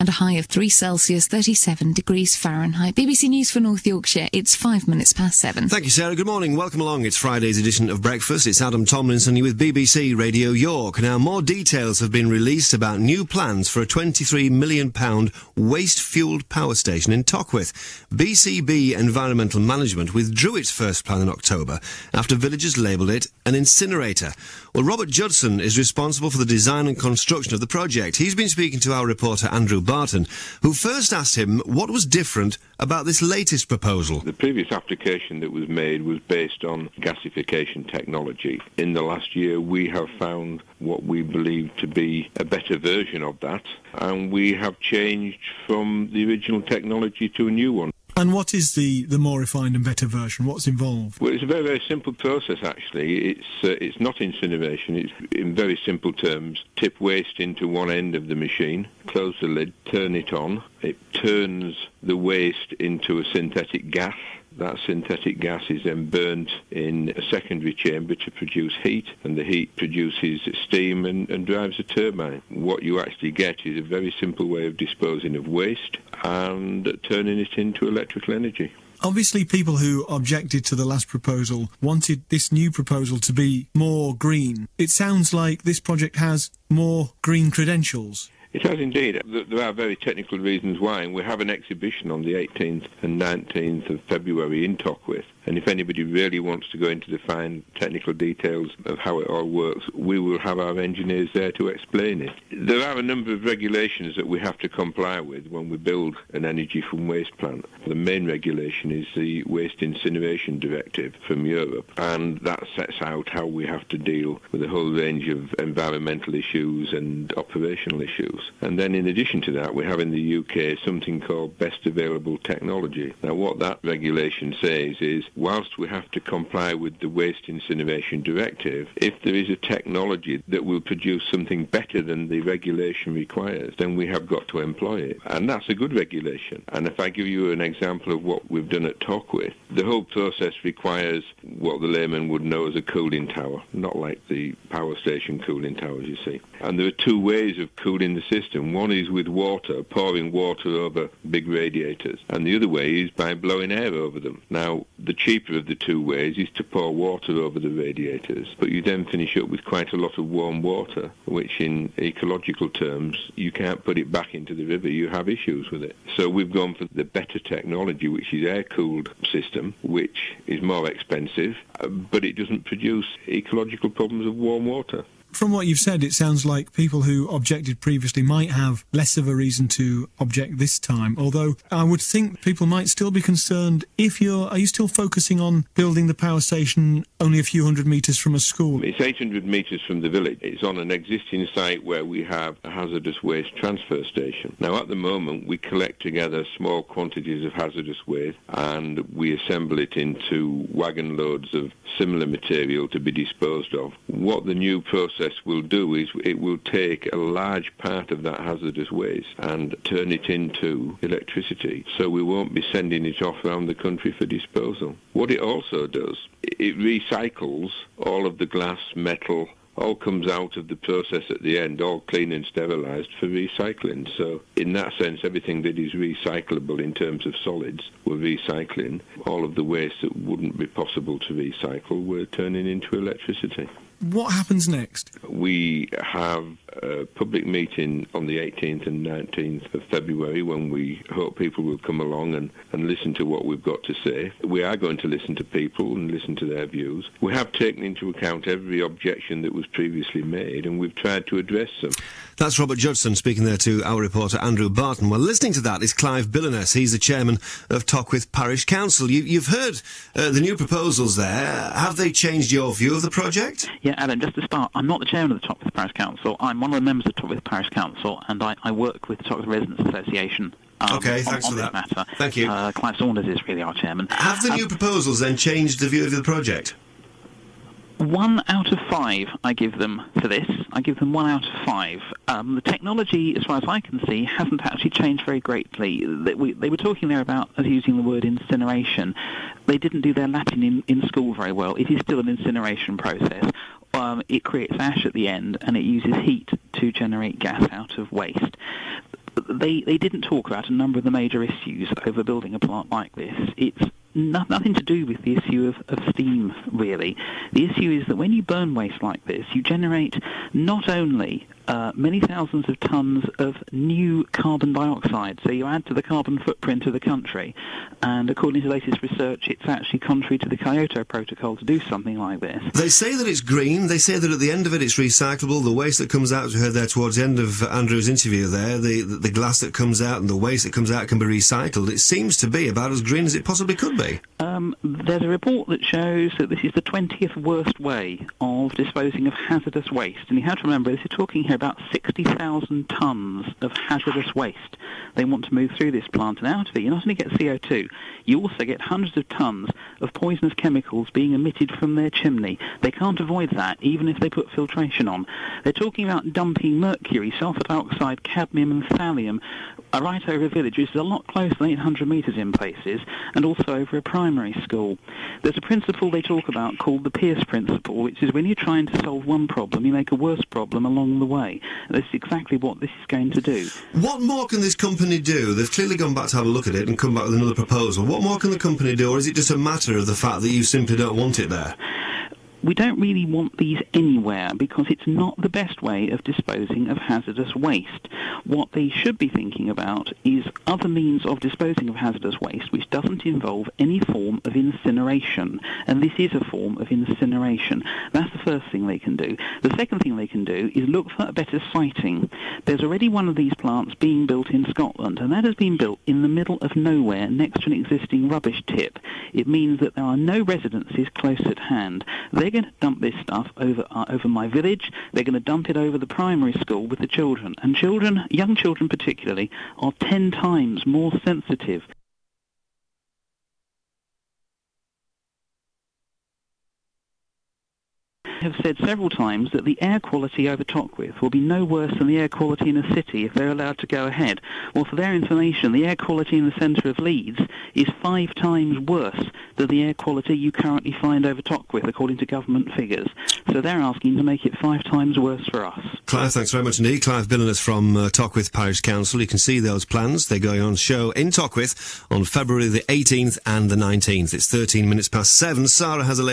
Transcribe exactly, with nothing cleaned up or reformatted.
at a high of three Celsius, thirty-seven degrees Fahrenheit. B B C News for North Yorkshire. It's five minutes past seven. Thank you, Sarah. Good morning. Welcome along. It's Friday's edition of Breakfast. It's Adam Tomlinson here with B B C Radio York. Now, more details have been released about new plans for a twenty-three million pounds waste-fuelled power station in Tockwith. B C B Environmental Management withdrew its first plan in October after villagers labelled it an incinerator. Well, Robert Judson is responsible for the design and construction of the project. He's been speaking to our reporter Andrew Barton, who first asked him what was different about this latest proposal. The previous application that was made was based on gasification technology. In the last year, we have found what we believe to be a better version of that, and we have changed from the original technology to a new one. And what is the, the more refined and better version? What's involved? Well, it's a very, very simple process, actually. It's uh, it's not incineration. It's, in very simple terms, tip waste into one end of the machine, close the lid, turn it on. It turns the waste into a synthetic gas. That synthetic gas is then burnt in a secondary chamber to produce heat, and the heat produces steam and, and drives a turbine. What you actually get is a very simple way of disposing of waste and turning it into electrical energy. Obviously, people who objected to the last proposal wanted this new proposal to be more green. It sounds like this project has more green credentials. It has indeed. There are very technical reasons why, and we have an exhibition on the eighteenth and nineteenth of February in Tockwith. And if anybody really wants to go into the fine technical details of how it all works, we will have our engineers there to explain it. There are a number of regulations that we have to comply with when we build an energy from waste plant. The main regulation is the Waste Incineration Directive from Europe, and that sets out how we have to deal with a whole range of environmental issues and operational issues. And then in addition to that, we have in the U K something called Best Available Technology. Now, what that regulation says is, whilst we have to comply with the Waste Incineration Directive, if there is a technology that will produce something better than the regulation requires, then we have got to employ it. And that's a good regulation. And if I give you an example of what we've done at Tockwith, the whole process requires what the layman would know as a cooling tower, not like the power station cooling towers, you see. And there are two ways of cooling the system. One is with water, pouring water over big radiators, and the other way is by blowing air over them. Now, the cheaper of the two ways is to pour water over the radiators, but you then finish up with quite a lot of warm water, which in ecological terms, you can't put it back into the river. You have issues with it. So we've gone for the better technology, which is air-cooled system, which is more expensive, but it doesn't produce ecological problems of warm water. From what you've said, it sounds like people who objected previously might have less of a reason to object this time, although I would think people might still be concerned if you're... Are you still focusing on building the power station only a few hundred metres from a school? It's eight hundred metres from the village. It's on an existing site where we have a hazardous waste transfer station. Now, at the moment, we collect together small quantities of hazardous waste and we assemble it into wagon loads of similar material to be disposed of. What the new process will do is it will take a large part of that hazardous waste and turn it into electricity, so we won't be sending it off around the country for disposal. What it also does, it recycles all of the glass, metal, all comes out of the process at the end, all clean and sterilised for recycling. So in that sense, everything that is recyclable in terms of solids, we're recycling. All of the waste that wouldn't be possible to recycle, we're turning into electricity. What happens next? We have a public meeting on the eighteenth and nineteenth of February when we hope people will come along and, and listen to what we've got to say. We are going to listen to people and listen to their views. We have taken into account every objection that was previously made and we've tried to address them. That's Robert Judson speaking there to our reporter Andrew Barton. Well, listening to that is Clive Billiness. He's the chairman of Tockwith Parish Council. You, you've heard uh, the new proposals there. Have they changed your view of the project? Yeah, Alan, just to start, I'm not the chairman of the Tockwith Parish Council. I'm one of the members of the Tockwith Parish Council, and I, I work with the Tockwith Residents Association. Um, okay, thanks on, on for this that. Matter. Thank you. Uh, Clive Saunders is really our chairman. Have the um, new proposals then changed the view of the project? One out of five I give them for this. I give them one out of five. Um, the technology, as far as I can see, hasn't actually changed very greatly. They, we, they were talking there about us using the word incineration. They didn't do their Latin in, in school very well. It is still an incineration process. Um, it creates ash at the end and it uses heat to generate gas out of waste. they, they didn't talk about a number of the major issues over building a plant like this. It's no, nothing to do with the issue of, of steam, really. The issue is that when you burn waste like this, you generate not only uh, many thousands of tons of new carbon dioxide, so you add to the carbon footprint of the country, and according to latest research, it's actually contrary to the Kyoto Protocol to do something like this. They say that it's green, they say that at the end of it it's recyclable, the waste that comes out, as we heard there towards the end of Andrew's interview there, the, the, the glass that comes out and the waste that comes out can be recycled. It seems to be about as green as it possibly could be. Um, there's a report that shows that this is the twentieth worst way of disposing of hazardous waste. And you have to remember, this is talking here about sixty thousand tonnes of hazardous waste they want to move through this plant. And out of it, you not only get C O two, you also get hundreds of tonnes of poisonous chemicals being emitted from their chimney. They can't avoid that, even if they put filtration on. They're talking about dumping mercury, sulfur dioxide, cadmium and thallium uh, right over a village, which is a lot closer than eight hundred metres in places, and also over a primary school. There's a principle they talk about called the Pierce principle, which is when you're trying to solve one problem, you make a worse problem along the way. And this is exactly what this is going to do. What more can this company do? They've clearly gone back to have a look at it and come back with another proposal. What more can the company do, or is it just a matter of the fact that you simply don't want it there? We don't really want these anywhere because it's not the best way of disposing of hazardous waste. What they should be thinking about is other means of disposing of hazardous waste which doesn't involve any form of incineration, and this is a form of incineration. That's the first thing they can do. The second thing they can do is look for a better siting. There's already one of these plants being built in Scotland, and that has been built in the middle of nowhere next to an existing rubbish tip. It means that there are no residences close at hand. They They're going to dump this stuff over uh, over my village. They're going to dump it over the primary school with the children. And children, young children particularly, are ten times more sensitive have said several times that the air quality over Tockwith will be no worse than the air quality in a city if they're allowed to go ahead. Well, for their information, the air quality in the centre of Leeds is five times worse than the air quality you currently find over Tockwith, according to government figures. So they're asking to make it five times worse for us. Clive, thanks very much indeed. Clive Billiness from uh, Tockwith Parish Council. You can see those plans. They're going on show in Tockwith on February the eighteenth and the nineteenth. It's thirteen minutes past seven. Sarah has a